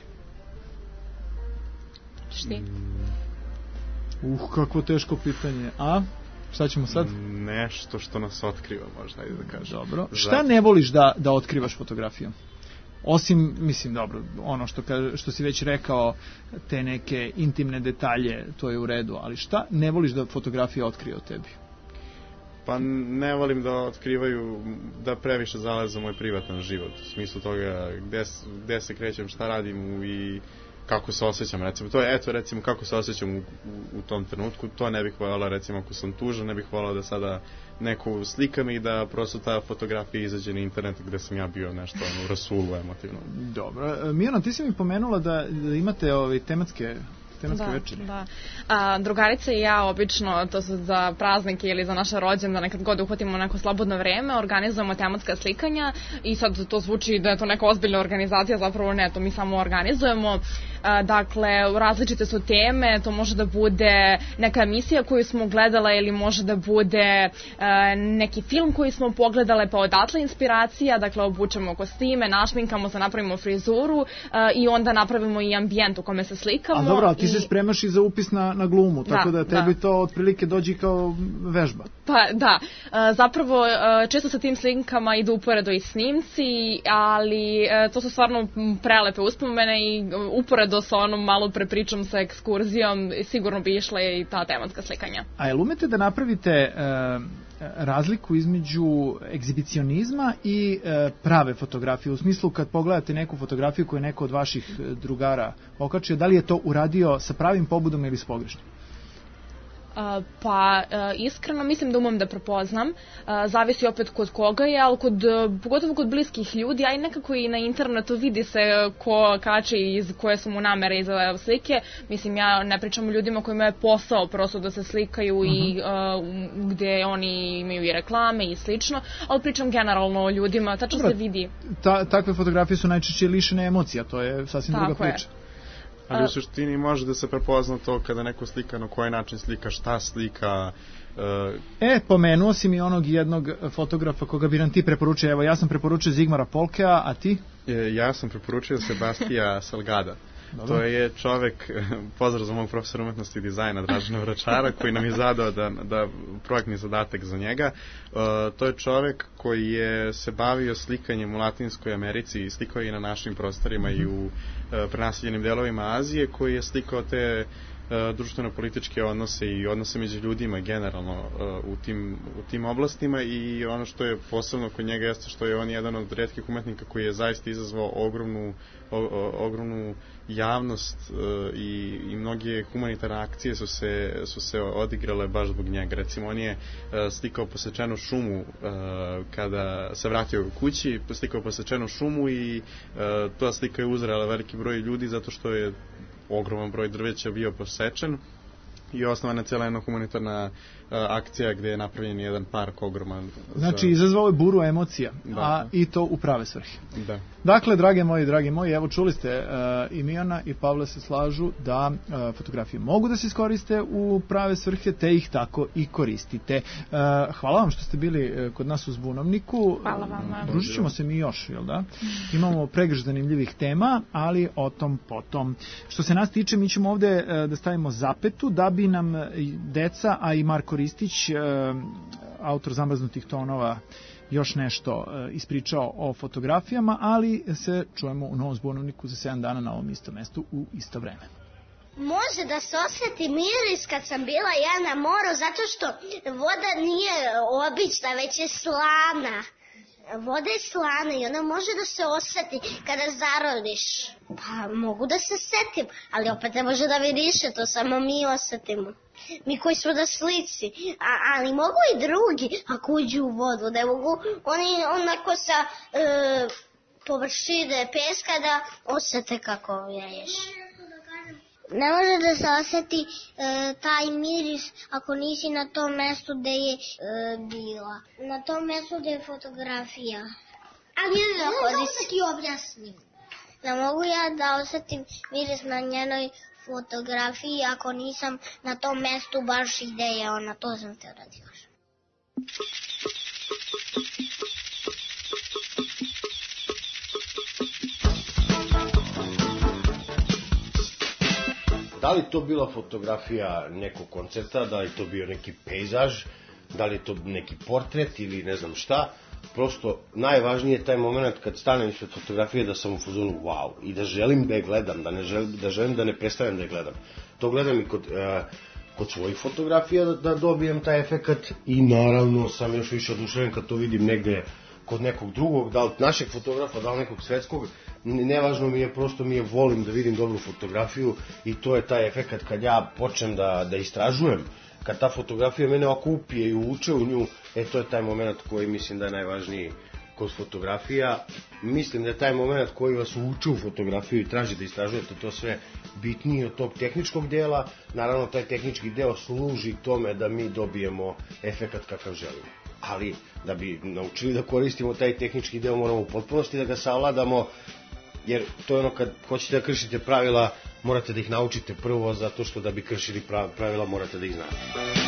Šti? Kakvo teško pitanje. A? Šta ćemo sad? Nešto što nas otkriva, možda, ajde da kažem. Dobro. Šta ne voliš da otkrivaš fotografijom? Osim, mislim, dobro, ono što si već rekao, te neke intimne detalje, to je u redu, ali šta ne voliš da fotografija otkrije o tebi? Pa ne volim da otkrivaju, da previše zalaze moj privatan život, u smislu toga gde se krećem, šta radim i kako se osjećam, recimo. To je, recimo, kako se osjećam u tom trenutku, to ne bih voljela, recimo, ako sam tužan, ne bih voljela da sada neku slikam i da prosto ta fotografija izađe na internet gde sam ja bio nešto u rasulu emotivno. Dobro. Mijana, ti si mi pomenula da imate tematske večeri. Da. Drugarice i ja obično, to su za praznike ili za naše rođendane, kad god uhvatimo neko slobodno vreme, organizujemo tematska slikanja i sad to zvuči da je to neka ozbiljna organizacija, zapravo ne, to mi samo organizujemo. Dakle, različite su teme, to može da bude neka emisija koju smo gledala ili može da bude neki film koji smo pogledale, pa odatle inspiracija, dakle obučemo kostime, našminkamo se, napravimo frizuru i onda napravimo i ambijent u kome se slikamo. A dobro, ti se spremaš i za upis na glumu, tako da tebi to otprilike dođe kao vežba. Pa da, zapravo često sa tim slinkama idu uporedo i snimci, ali to su stvarno prelepe uspomene i uporedo sa onom malo prepričom sa ekskurzijom sigurno bi išla i ta tematska slikanja. A jel umete da napravite razliku između egzibicionizma i prave fotografije? U smislu kad pogledate neku fotografiju koju je neko od vaših drugara okačio, da li je to uradio sa pravim pobudom ili s pogrešnim? Pa iskreno mislim da umem da prepoznam, zavisi opet kod koga je, ali pogotovo kod bliskih ljudi, a i nekako i na internetu vidi se ko kače i koje su mu namere iza slike. Mislim, ja ne pričam o ljudima kojima je posao prosto da se slikaju i gde oni imaju i reklame i slično, ali pričam generalno o ljudima, tačno se vidi. Takve fotografije su najčešće lišene emocija, to je sasvim druga priča. Ali u suštini može da se prepozna to kada neko slika, na koji način slika, šta slika. Pomenuo si mi onog jednog fotografa koga bi nam ti preporučio. Evo, ja sam preporučio Zigmara Polkea, a ti? Ja sam preporučio Sebastija Salgada. Dobro. To je čovek, pozdrav za mog profesora umetnosti i dizajna Dražena Vračara, koji nam je zadao da projektni zadatak za njega. To je čovek koji je se bavio slikanjem u Latinskoj Americi i slikao i na našim prostorima i u prenaseljenim delovima Azije, koji je slikao te društveno-političke odnose i odnose među ljudima generalno u tim oblastima. I ono što je posebno kod njega jeste što je on jedan od retkih umetnika koji je zaista izazvao ogromnu javnost i mnoge humanitarne akcije su se odigrale baš zbog njega. Recimo, on je slikao posečenu šumu kada se vratio kući, slikao posečenu šumu i ta slika je uzrela veliki broj ljudi zato što je ogroman broj drveća bio posečen i osnovana cijela jedna humanitarna akcija gde je napravljen jedan park ogroman. Znači, izazvao je buru emocija, a i to u prave svrhe. Da. Dakle, dragi moji, evo čuli ste, i Mijana i Pavle se slažu da fotografije mogu da se iskoriste u prave svrhe, te ih tako i koristite. Hvala vam što ste bili kod nas u Zbunovniku. Hvala vam. Družit ćemo se mi još, jel da? Imamo pregršt zanimljivih tema, ali o tom potom. Što se nas tiče, mi ćemo ovde da stavimo zapetu da bi nam deca, a i Marko Ristić, autor Zamrznutih tonova, još nešto ispričao o fotografijama, ali se čujemo u Novom Zbunovniku za 7 dana na ovom istom mestu u isto vreme. Može da se osjeti miris kad sam bila ja na moru, zato što voda nije obična, već je slana. Voda je slana i ona može da se osjeti kada zarodiš. Pa mogu da se setim, ali opet ne može da vidiše, to samo mi osjetimo. Mi koji smo da slici, ali mogu i drugi ako uđu u vodu, ne mogu oni onako sa površine peska da osjete kako veješ. Ne može da se osjeti taj miris ako nisi na tom mestu gde je bila. Na tom mestu gde je fotografija. Ali ne mogu da ti objasnim. Ne mogu ja da osjetim miris na njenoj fotografiji ako nisam na tom mestu baš gde je ona. To sam te da ti kažem. Da li to bila fotografija nekog koncerta, da li to bio neki pejzaž, da li to neki portret ili ne znam šta, prosto najvažnije je taj moment kad stanem ispred fotografije da sam u fazonu wow i da želim da je gledam, da želim da ne prestanem da je gledam. To gledam i kod svojih fotografija da dobijem taj efekat i naravno sam još više oduševljen kad to vidim negde kod nekog drugog, da li našeg fotografa, da li nekog svetskog, nevažno mi je, prosto mi je, volim da vidim dobru fotografiju i to je taj efekat kad ja počnem da istražujem, kad ta fotografija mene okupije i uvuče u nju, to je taj moment koji mislim da je najvažniji kod fotografija. Mislim da je taj moment koji vas uvuče u fotografiju i traži da istražujete to sve bitniji od tog tehničkog dela. Naravno, taj tehnički deo služi tome da mi dobijemo efekat kakav želimo. Ali, da bi naučili da koristimo taj tehnički deo, moramo u potpunosti da ga savladamo, jer to je ono kad hoćete da kršite pravila, morate da ih naučite prvo, zato što da bi kršili pravila morate da ih znate.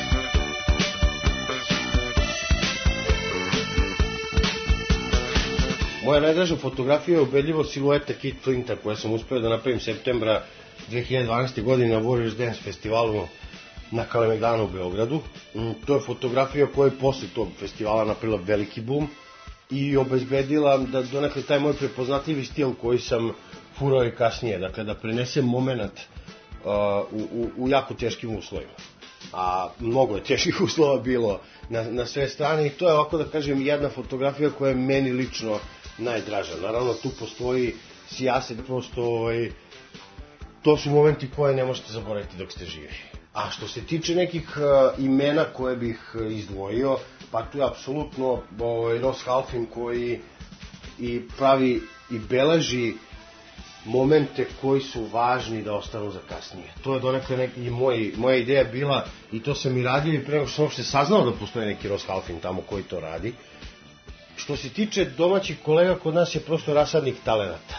Moja najdraža fotografija je ubedljivo silueta Kit Flinta, koja sam uspeo da napravim septembra 2012. godine na Warriors Dance festivalu na Kalemegdanu u Beogradu. To je fotografija koja je posle tog festivala napravila veliki boom i obezbedila da donekle taj moj prepoznatljivi stil koji sam furao i kasnije, dakle da prenesem moment u jako teškim uslovima. A mnogo je teških uslova bilo na sve strane i to je, ovako da kažem, jedna fotografija koja je meni lično najdraža. Naravno, tu postoji sijaset, prosto to su momenti koje ne možete zaboraviti dok ste živi. A što se tiče nekih imena koje bih izdvojio, pa tu je apsolutno Ross Halfin koji i pravi i beleži momente koji su važni da ostanu za kasnije. To je donekle moja ideja bila i to sam i radio i pre nego što sam uopšte saznao da postoji neki Ross Halfin tamo koji to radi. Što se tiče domaćih kolega, kod nas je prosto rasadnik talenata.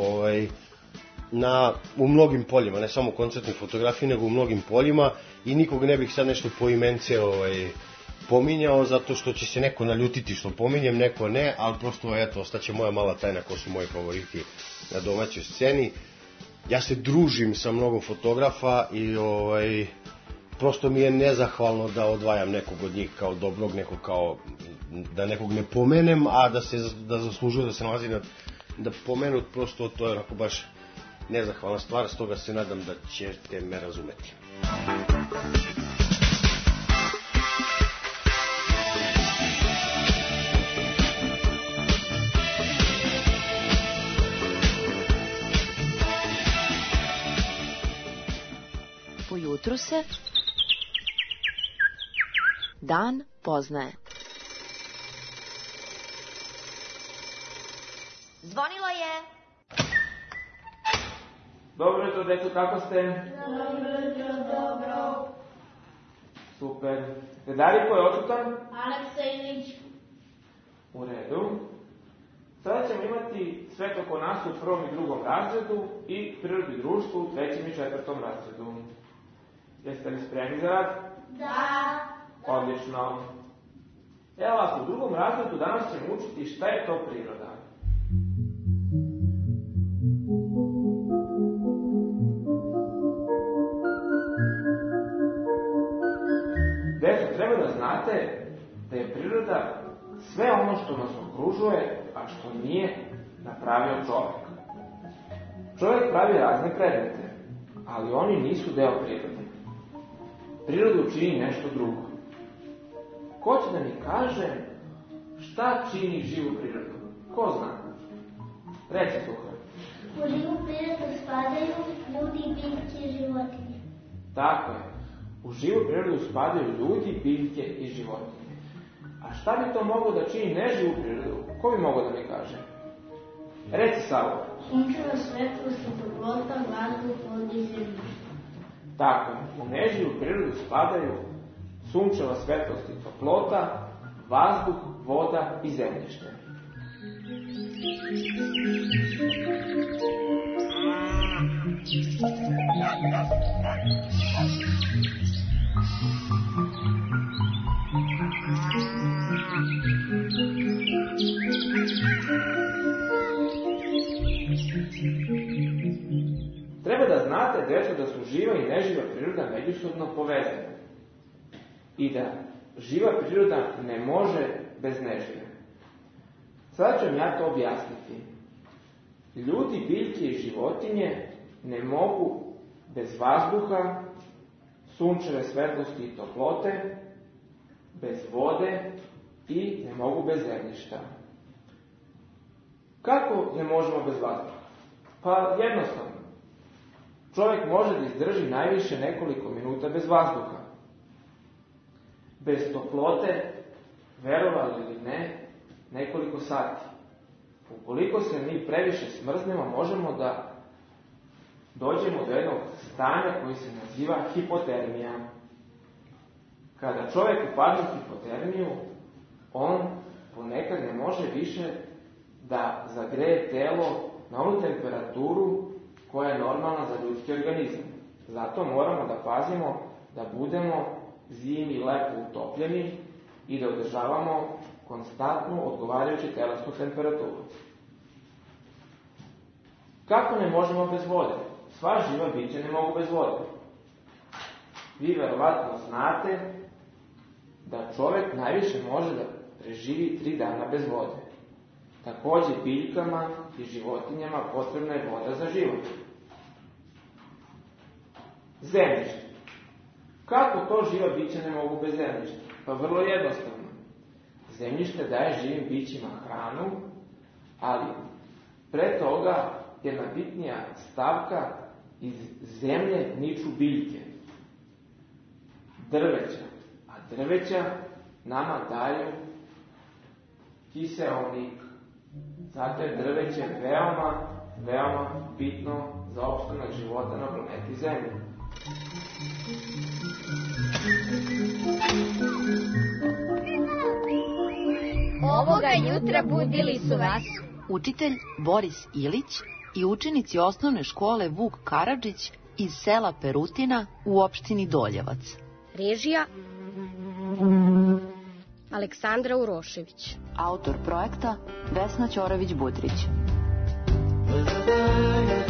U mnogim poljima, ne samo koncertne fotografije, nego u mnogim poljima i nikog ne bih sad nešto po imence pominjao, zato što će se neko naljutiti što pominjem, neko ne, ali prosto, eto, ostaće moja mala tajna ko su moji favoriti na domaćoj sceni. Ja se družim sa mnogo fotografa i prosto mi je nezahvalno da odvajam nekog od njih kao dobrog, nekog kao da nekog ne pomenem, a da zaslužuje da se nalazi da pomenut, prosto to je onako baš nezahvalna stvar, stoga se nadam da ćete me razumeti. Ujutru se dan poznaje. Zvonilo je. Dobro jutro, deco, kako ste? Dobro. Super. Redari, ko je odsutan? Aleksa Ilić. U redu. Sada ćemo imati svet oko nas u 1. i 2. razredu i prirodu i društvo u 3. i 4. razredu. Jeste li spremni za rad? Da. Odlično. Evo vas, u 2. razredu danas ćemo učiti šta je to priroda. Deco, treba da znate da je priroda sve ono što nas okružuje, a što nije napravio čovek. Čovek pravi razne predmete, ali oni nisu deo prirode. Prirodu čini nešto drugo. Ko će da mi kaže šta čini živu prirodu? Ko zna? Reci, Tuhar. U živu prirodu spadaju ljudi, biljke i životinje. Tako je. U živu prirodu spadaju ljudi, biljke i životinje. A šta bi to moglo da čini neživu prirodu? Ko bi mogao da mi kaže? Reci, Savo. Sunčeva svetlost i toplota, vazduh, voda i zemljište. Tako je. U neživu prirodu spadaju sunčeva svetlost i toplota, vazduh, voda i zemljište. Treba da znate, deco, da su živa i neživa priroda međusobno povezane i da živa priroda ne može bez nežive. Sada ću vam ja to objasniti. Ljudi, biljke i životinje ne mogu bez vazduha, sunčeve svetlosti i toplote, bez vode i ne mogu bez zemljišta. Kako ne možemo bez vazduha? Pa jednostavno. Čovjek može da izdrži najviše nekoliko minuta bez vazduha. Bez toplote, verovali ili ne, nekoliko sati. Ukoliko se mi previše smrznemo, možemo da dođemo do jednog stanja koji se naziva hipotermija. Kada čovjek upadne u hipotermiju, on ponekad ne može više da zagreje telo na onu temperaturu koja je normalna za ljudski organizam. Zato moramo da pazimo da budemo zimi lepo utopljeni i da održavamo konstantnu odgovarajuću telesnu temperaturu. Kako ne možemo bez vode? Sva živa bića ne mogu bez vode. Vi verovatno znate da čovjek najviše može da preživi 3 dana bez vode. Takođe, biljkama i životinjama potrebna je voda za život. Zemljište. Kako to živa bića ne mogu bez zemljišta? Pa vrlo jednostavno. Zemljište daje živim bićima hranu, ali pre toga jedna bitnija stavka, iz zemlje niču biljke. Drveća. A drveća nama daju kiseonik. Zato je drveće veoma, veoma bitno za opstanak života na planeti Zemlji. Ovoga jutra budili su vas učitelj Boris Ilić i učenici osnovne škole Vuk Karadžić iz sela Perutina u opštini Doljevac. Režija Aleksandra Urošević. Autor projekta Vesna Ćorović-Budrić.